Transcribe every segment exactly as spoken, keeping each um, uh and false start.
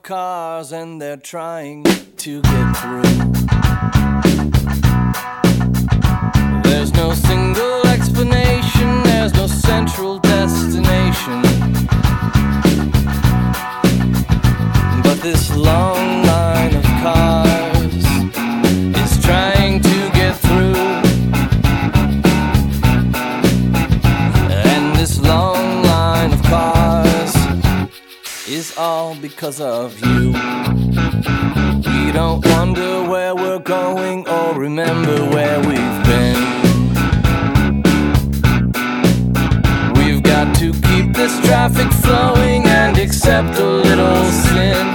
of cars and they're trying to get through. There's no single explanation, there's no central destination. But this long line of cars is trying to get through. And this long line of cars is all because of you. We don't wonder where we're going or remember where we've been. We've got to keep this traffic flowing and accept a little sin.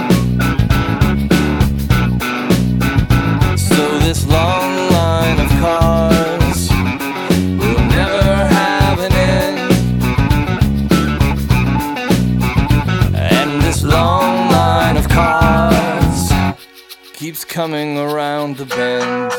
So this long line of cars will never have an end. And this long line of cars keeps coming around the bend.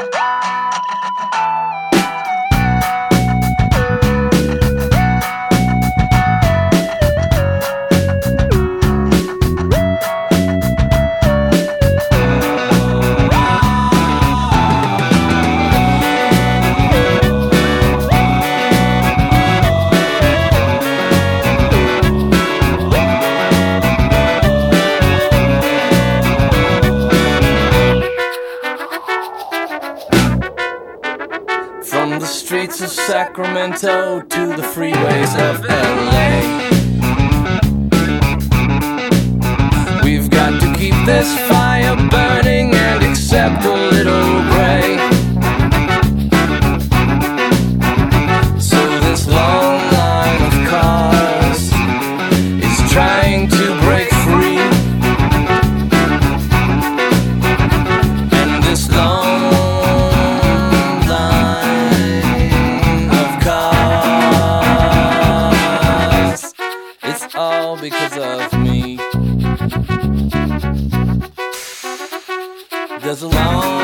From the streets of Sacramento to the freeways of L A, we've got to keep this fire burning and accept a little gray. So this long line of cars is trying to break free. And this long all because of me. There's a long